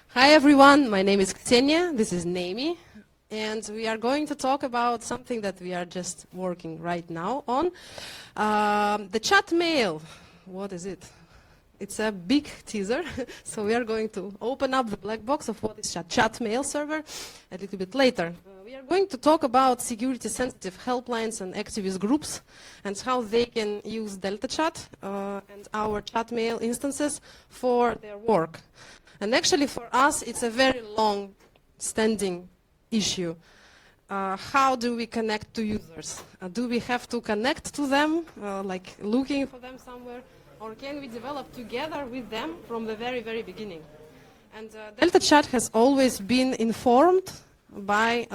Hi everyone, my name is Ksenia, this is Naomi, and we are going to talk about something that we are just working right now on. The chat mail, what is it? It's a big teaser, so we are going to open up the black box of what is chat mail server a little bit later. We are going to talk about security-sensitive helplines and activist groups and how they can use DeltaChat and our chat mail instances for their work. And actually for us, it's a very long-standing issue. How do we connect to users? Do we have to connect to them, like looking for them somewhere? Or can we develop together with them from the very, very beginning? And DeltaChat has always been informed by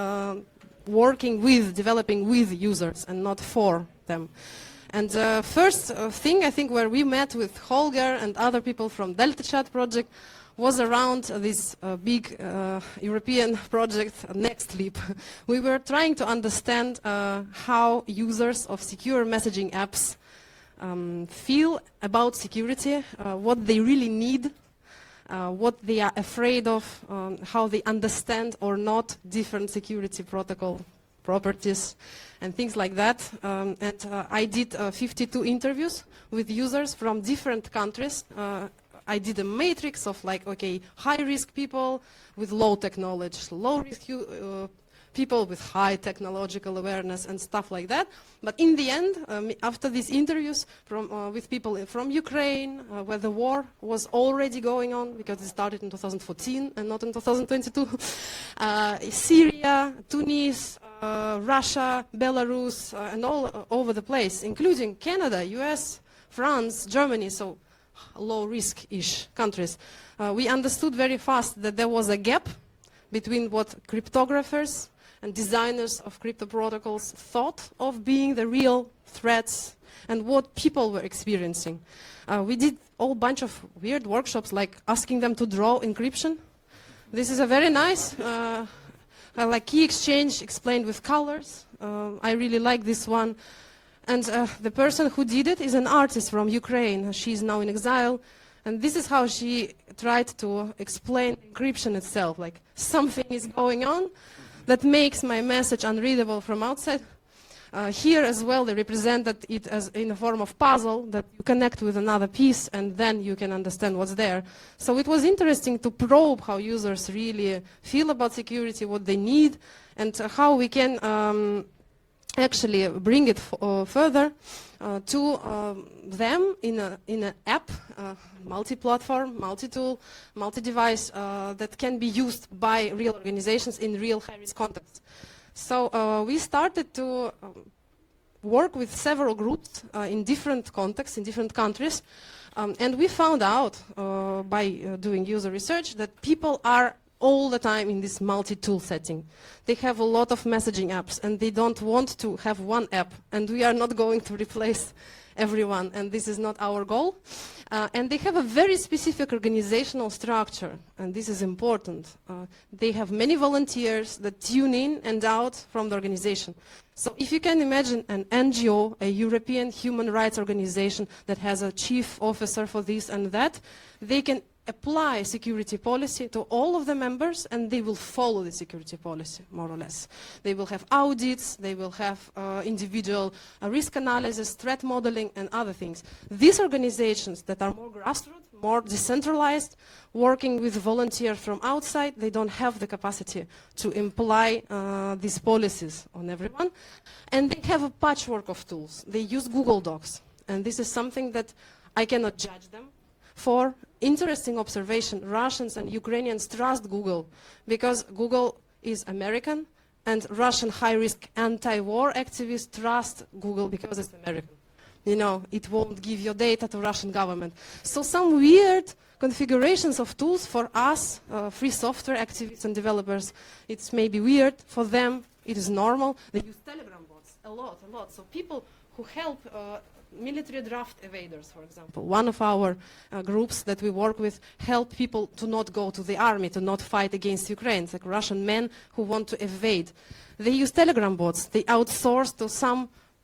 developing with users and not for them. And first thing, I think, where we met with Holger and other people from DeltaChat project was around this big European project, Next Leap. We were trying to understand how users of secure messaging apps feel about security, what they really need, what they are afraid of, how they understand or not different security protocol properties and things like that. I did 52 interviews with users from different countries. I did a matrix of like, okay, high-risk people with low tech knowledge, low-risk people with high technological awareness and stuff like that. But in the end, after these interviews with people from Ukraine, where the war was already going on because it started in 2014 and not in 2022, Syria, Tunis, Russia, Belarus, and all over the place, including Canada, US, France, Germany, so low-risk-ish countries. We understood very fast that there was a gap between what cryptographers and designers of crypto protocols thought of being the real threats and what people were experiencing. We did a whole bunch of weird workshops, like asking them to draw encryption. This is a very nice, like key exchange explained with colors. I really like this one. And the person who did it is an artist from Ukraine. She's now in exile. And this is how she tried to explain encryption itself. Like, something is going on that makes my message unreadable from outside. Here as well, they represented it as in a form of puzzle that you connect with another piece and then you can understand what's there. So it was interesting to probe how users really feel about security, what they need, and how we can actually bring it further to them in an app, multi-platform, multi-tool, multi-device that can be used by real organizations in real high-risk contexts. So we started to work with several groups in different contexts, in different countries, and we found out by doing user research that people are all the time in this multi-tool setting. They have a lot of messaging apps and they don't want to have one app, and we are not going to replace everyone, and this is not our goal. And they have a very specific organizational structure, and this is important. They have many volunteers that tune in and out from the organization. So if you can imagine an NGO, a European human rights organization that has a chief officer for this and that, they can apply security policy to all of the members and they will follow the security policy, more or less. They will have audits, they will have individual risk analysis, threat modeling, and other things. These organizations that are more grassroots, more decentralized, working with volunteers from outside, they don't have the capacity to imply these policies on everyone. And they have a patchwork of tools. They use Google Docs. And this is something that I cannot judge them for. Interesting observation, Russians and Ukrainians trust Google because Google is American, and Russian high-risk anti-war activists trust Google because it's American. You know, it won't give your data to Russian government. So some weird configurations of tools for us, free software activists and developers, it's maybe weird. For them, it is normal. They use Telegram bots a lot. So people who help military draft evaders, for example. One of our groups that we work with help people to not go to the army, to not fight against Ukraine. It's like Russian men who want to evade. They use Telegram bots. They outsource to some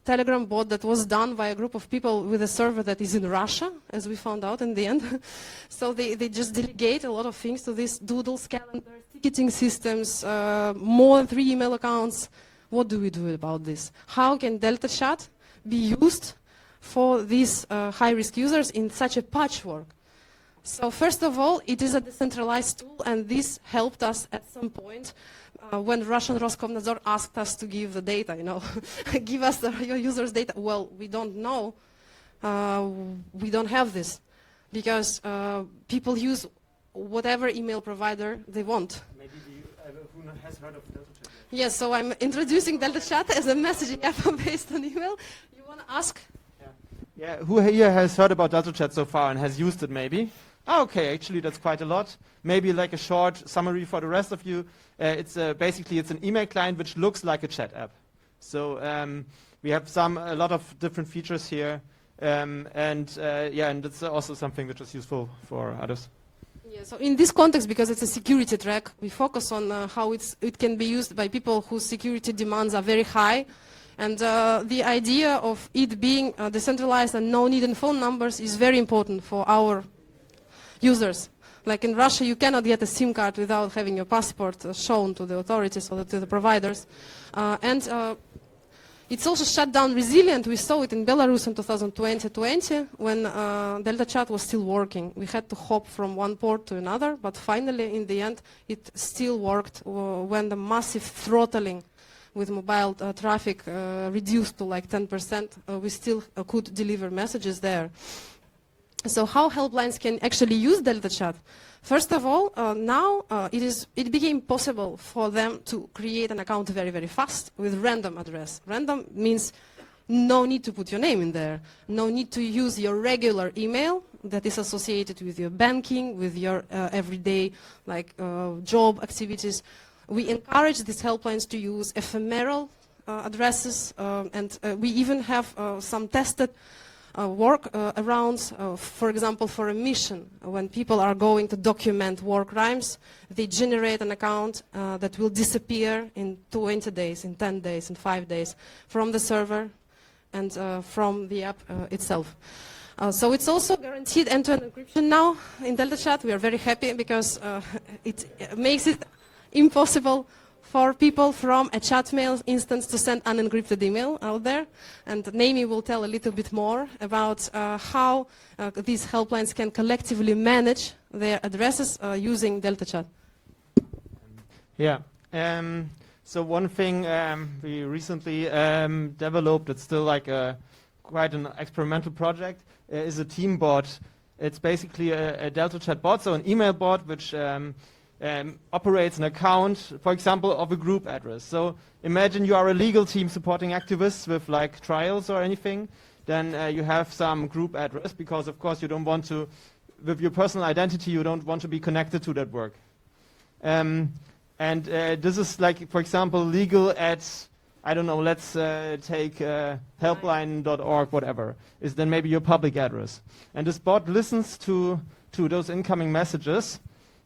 Telegram bot that was done by a group of people with a server that is in Russia, as we found out in the end. So they just delegate a lot of things to these doodles, calendars, ticketing systems, more than 3 email accounts. What do we do about this? How can Delta Chat be used for these high-risk users in such a patchwork? So first of all, it is a decentralized tool, and this helped us at some point when Russian Roskomnadzor asked us to give the data, give us your users' data. Well, we don't know. We don't have this because people use whatever email provider they want. Maybe who has heard of Delta Chat? Yes, so I'm introducing Delta Chat as a messaging app based on email. You want to ask? Yeah, who here has heard about Delta Chat so far and has used it maybe? Oh, okay, actually that's quite a lot. Maybe like a short summary for the rest of you. It's basically an email client which looks like a chat app. So we have a lot of different features here, and it's also something which is useful for others. Yeah, so in this context, because it's a security track, we focus on how it can be used by people whose security demands are very high. And the idea of it being decentralized and no need in phone numbers is very important for our users. Like in Russia, you cannot get a SIM card without having your passport shown to the authorities or to the providers. It's also shut down resilient. We saw it in Belarus in 2020 when Delta Chat was still working. We had to hop from one port to another, but finally, in the end, it still worked when the massive throttling with mobile traffic reduced to like 10%. We still could deliver messages there. So how helplines can actually use Delta Chat? First of all, now it became possible for them to create an account very, very fast with random address. Random means no need to put your name in there, no need to use your regular email that is associated with your banking, with your everyday job activities. We encourage these helplines to use ephemeral addresses, and we even have some tested work around, for example, for a mission. When people are going to document war crimes, they generate an account that will disappear in 20 days, in 10 days, in 5 days from the server and from the app itself. So it's also guaranteed end-to-end encryption now in Delta Chat. We are very happy because it makes it impossible for people from a Chatmail instance to send unencrypted email out there. And Naomi will tell a little bit more about how these helplines can collectively manage their addresses using Delta Chat. Yeah. So one thing we recently developed, it's still like quite an experimental project, is a team bot. It's basically a Delta Chat bot, so an email bot which operates an account, for example, of a group address. So imagine you are a legal team supporting activists with like trials or anything. Then you have some group address because, of course, you don't want to, with your personal identity, you don't want to be connected to that work. And this is like, for example, legal at, I don't know, let's take helpline.org, whatever, is then maybe your public address. And this bot listens to those incoming messages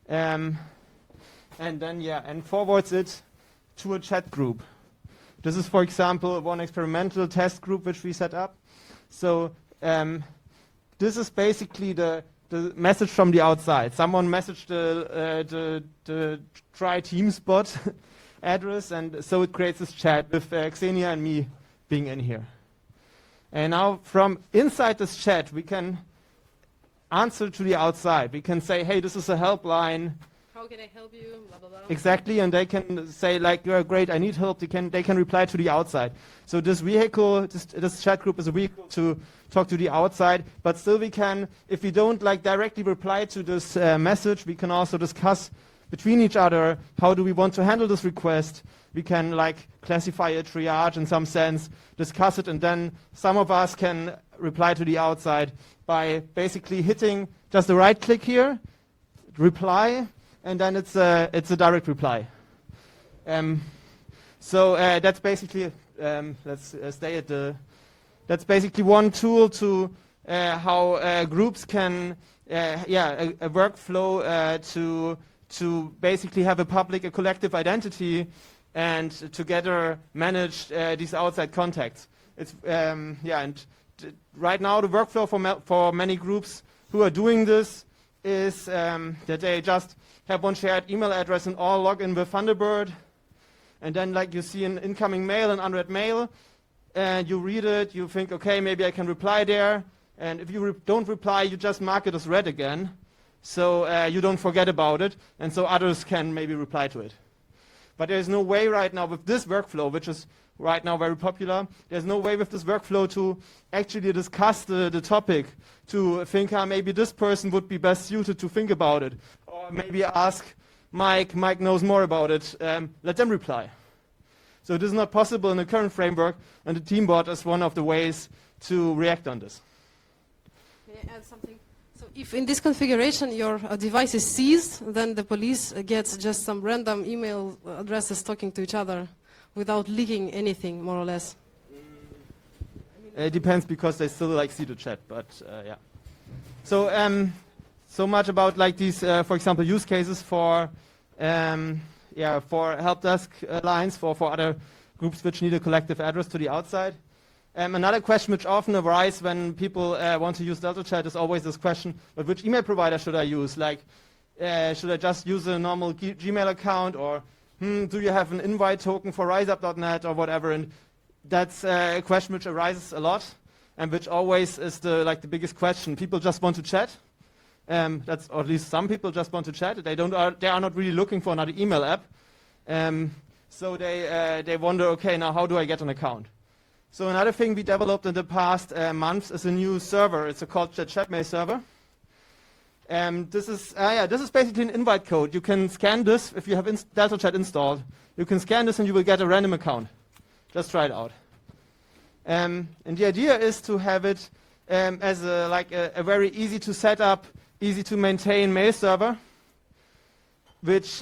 and then, and forwards it to a chat group. This is, for example, one experimental test group which we set up. So this is basically the message from the outside. Someone messaged the try Teams bot address, and so it creates this chat with Xenia and me being in here. And now from inside this chat, we can answer to the outside. We can say, hey, this is a helpline. How can I help you? Blah, blah, blah. Exactly, and they can say, like, you're great, I need help. They can reply to the outside. So this vehicle, this chat group is a vehicle to talk to the outside, but still we can, if we don't like directly reply to this message, we can also discuss between each other, how do we want to handle this request? We can like classify a triage in some sense, discuss it, and then some of us can reply to the outside by basically hitting just the right click here, reply, and then it's a direct reply. So that's basically let's stay at the. That's basically one tool to how groups can a workflow to basically have a collective identity and together manage these outside contacts. It's right now the workflow for many groups who are doing this is that they just have one shared email address and all log in with Thunderbird, and then like you see an incoming mail, an unread mail, and you read it, you think, okay, maybe I can reply there, and if you don't reply, you just mark it as read again, so you don't forget about it, and so others can maybe reply to it. But there's no way right now with this workflow, which is right now very popular, there's no way with this workflow to actually discuss the topic, to think maybe this person would be best suited to think about it, or maybe ask Mike knows more about it, let them reply. So this is not possible in the current framework, and the Teambot is one of the ways to react on this. May I add something? So if in this configuration your device is seized, then the police gets just some random email addresses talking to each other without leaking anything, more or less. It depends, because they still like see the chat, but yeah. So so much about like these, for example, use cases for help desk lines for other groups which need a collective address to the outside. Another question which often arises when people want to use Delta Chat is always this question: but which email provider should I use? Like, should I just use a normal Gmail account, or do you have an invite token for RiseUp.net or whatever? And that's a question which arises a lot, and which always is the biggest question. People just want to chat. That's, or at least some people just want to chat. They are not really looking for another email app. So they wonder, okay, now how do I get an account? So another thing we developed in the past months is a new server. It's called the Chatmail server. This is basically an invite code. You can scan this if you have Delta Chat installed. You can scan this and you will get a random account. Just try it out. And the idea is to have it as a very easy to set up, easy to maintain mail server, which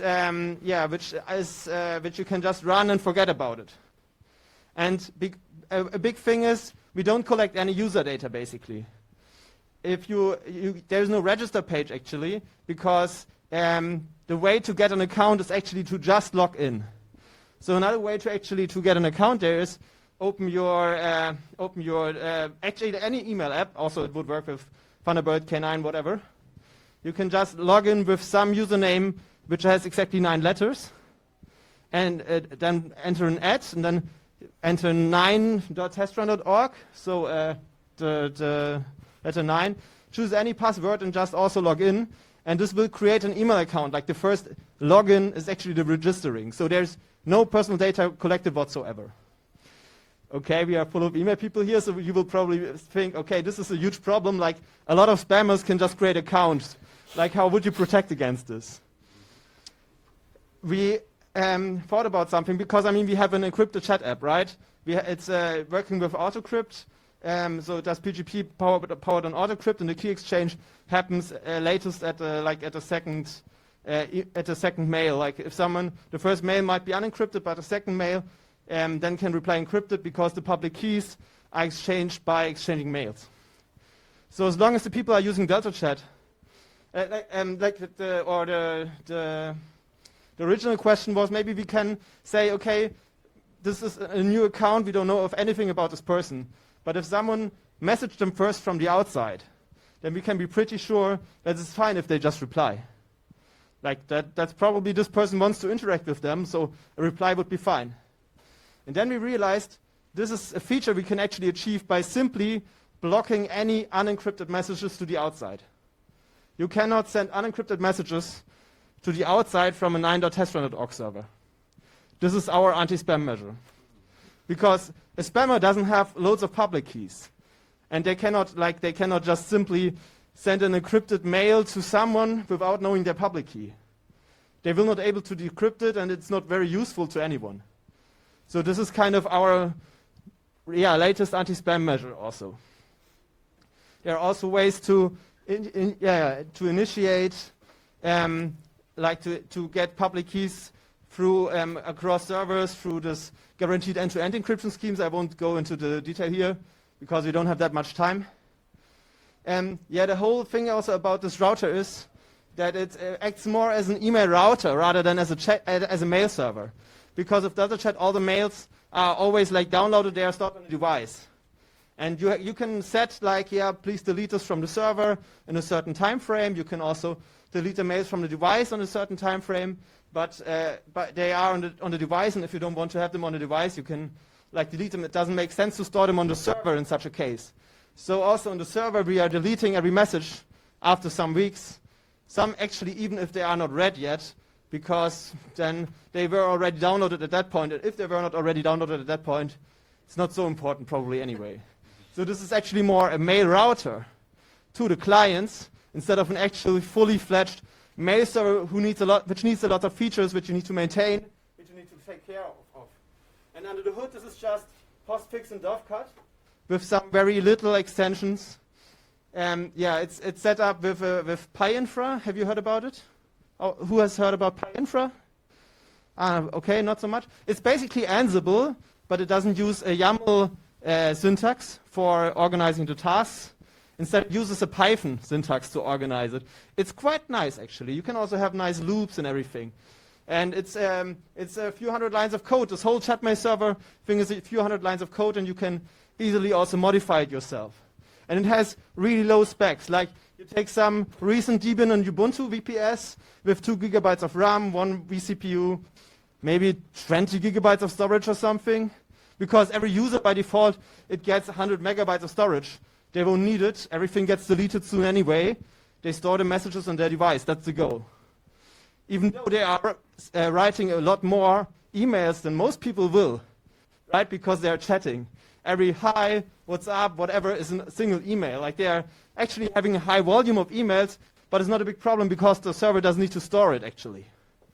you can just run and forget about it. And a big thing is we don't collect any user data basically. If there's no register page actually, because the way to get an account is actually to just log in. So another way to get an account there is open your actually any email app. Also, it would work with Thunderbird, K9, whatever. You can just log in with some username which has exactly 9 letters, and then enter an @ and then enter 9.testrun.org. So the letter 9. Choose any password and just also log in, and this will create an email account. Like the first login is actually the registering. So there's no personal data collected whatsoever. Okay, we are full of email people here, so you will probably think, okay, this is a huge problem. Like a lot of spammers can just create accounts. Like how would you protect against this? We thought about something, because I mean we have an encrypted chat app, right? It's working with AutoCrypt, so it does PGP powered on AutoCrypt, and the key exchange happens latest at the second mail. Like if the first mail might be unencrypted, but the second mail then can reply encrypted, because the public keys are exchanged by exchanging mails. So as long as the people are using Delta Chat, the original question was, maybe we can say, okay, this is a new account, we don't know of anything about this person. But if someone messaged them first from the outside, then we can be pretty sure that it's fine if they just reply. Like that's probably this person wants to interact with them, so a reply would be fine. And then we realized this is a feature we can actually achieve by simply blocking any unencrypted messages to the outside. You cannot send unencrypted messages to the outside from a 9.testrun.org server. This is our anti-spam measure. Because a spammer doesn't have loads of public keys. And they cannot just simply send an encrypted mail to someone without knowing their public key. They will not be able to decrypt it, and it's not very useful to anyone. So this is kind of our latest anti-spam measure also. There are also ways to initiate, to get public keys through across servers through this guaranteed end-to-end encryption schemes. I won't go into the detail here because we don't have that much time. The whole thing also about this router is that it acts more as an email router rather than as a mail server. Because of Delta Chat, all the mails are always like downloaded, they are stored on the device. And you can set like, yeah, please delete this from the server in a certain time frame. You can also delete the mails from the device on a certain time frame. But they are on the device, and if you don't want to have them on the device, you can like delete them. It doesn't make sense to store them on the server in such a case. So also on the server, we are deleting every message after some weeks. Some actually, even if they are not read yet, because then they were already downloaded at that point. And if they were not already downloaded at that point, it's not so important probably anyway. So this is actually more a mail router to the clients instead of an actually fully fledged mail server which needs a lot of features which you need to maintain, which you need to take care of. And under the hood, this is just postfix and Dovecot with some very little extensions. Yeah, it's set up with PyInfra. Have you heard about it? Oh, who has heard about PyInfra? Okay, not so much. It's basically Ansible, but it doesn't use a YAML syntax for organizing the tasks. Instead, it uses a Python syntax to organize it. It's quite nice, actually. You can also have nice loops and everything. And it's a few hundred lines of code. This whole Chatmail server thing is a few hundred lines of code, and you can easily also modify it yourself. And it has really low specs. Like, you take some recent Debian and Ubuntu VPS with 2 gigabytes of RAM, 1 vCPU, maybe 20 gigabytes of storage or something. Because every user, by default, it gets 100 megabytes of storage. They won't need it. Everything gets deleted soon anyway. They store the messages on their device. That's the goal. Even though they are writing a lot more emails than most people will, right? Because they're chatting. Every hi, what's up, whatever is a single email. Like, they are actually having a high volume of emails, but it's not a big problem because the server doesn't need to store it, actually.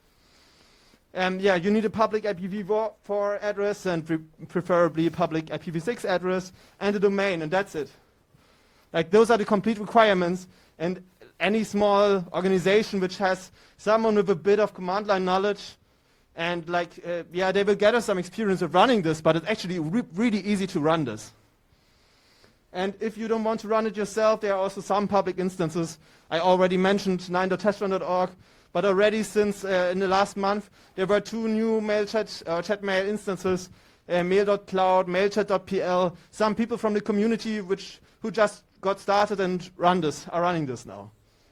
Yeah, you need a public IPv4 address and preferably a public IPv6 address and a domain, and that's it. Like, those are the complete requirements, and any small organization which has someone with a bit of command line knowledge and like, yeah, they will gather some experience of running this, but it's actually really easy to run this. And if you don't want to run it yourself, there are also some public instances. I already mentioned 9.testrun.org, but already since in the last month, there were 2 new Chatmail instances, mail.cloud, mailchat.pl. Some people from the community who just got started and are running this now.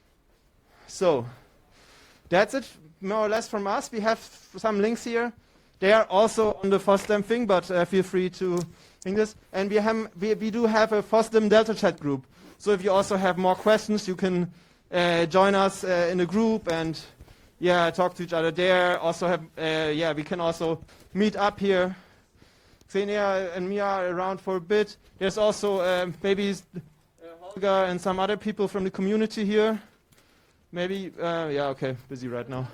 So that's it, more or less, from us. We have some links here. They are also on the FOSDEM thing, but feel free to think this. And we do have a FOSDEM Delta Chat group. So if you also have more questions, you can join us in the group and yeah, talk to each other there. Also have yeah, we can also meet up here. Xenia and Mia are around for a bit. There's also maybe Holger and some other people from the community here. Maybe, yeah, okay, busy right now.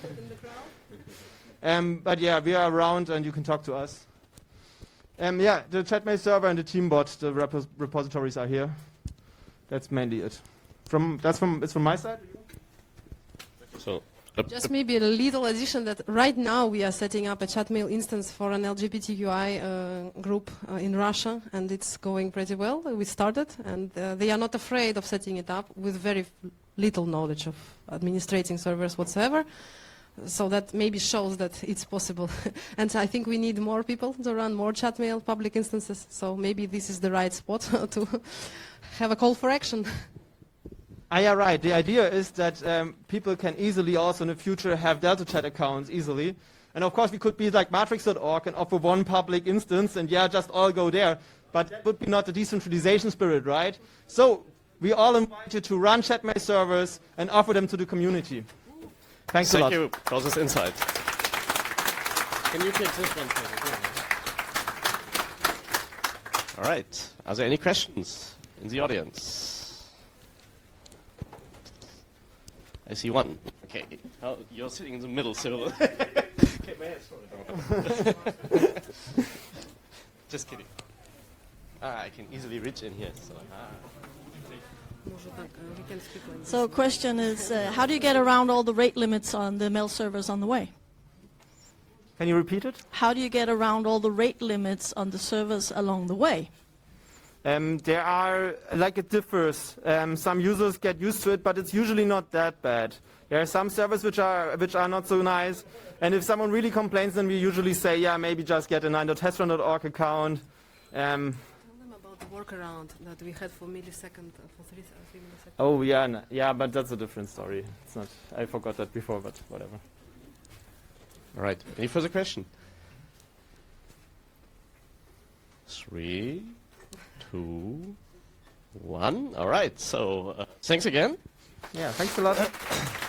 But yeah, we are around and you can talk to us. Yeah, the Chatmail server and the Teambot, the repositories are here. That's mainly it. It's from my side? So, Just maybe a little addition that right now we are setting up a Chatmail instance for an LGBTQI group in Russia, and it's going pretty well. We started, and they are not afraid of setting it up with very little knowledge of administrating servers whatsoever. So that maybe shows that it's possible. And I think we need more people to run more Chatmail public instances. So maybe this is the right spot to have a call for action. Yeah, right. The idea is that people can easily also in the future have Delta Chat accounts easily. And of course we could be like matrix.org and offer one public instance and yeah, just all go there. But that would be not the decentralization spirit, right? So we all invite you to run Chatmail servers and offer them to the community. Thanks a lot. thank you for this insight. Can you take this one, please? All right. Are there any questions in the audience? I see one. Okay. Oh, you're sitting in the middle, so. Okay, my head's falling down. Just kidding. I can easily reach in here. So. So question is, how do you get around all the rate limits on the mail servers on the way? Can you repeat it? How do you get around all the rate limits on the servers along the way? There are, like it differs. Some users get used to it, but it's usually not that bad. There are some servers which are not so nice. And if someone really complains, then we usually say, yeah, maybe just get a 9.testrun.org account. workaround that we had for millisecond, for 3 milliseconds. Oh yeah, yeah, but that's a different story. It's not. I forgot that before, but whatever. All right. Any further question? 3, 2, 1. All right. So thanks again. Yeah, thanks a lot.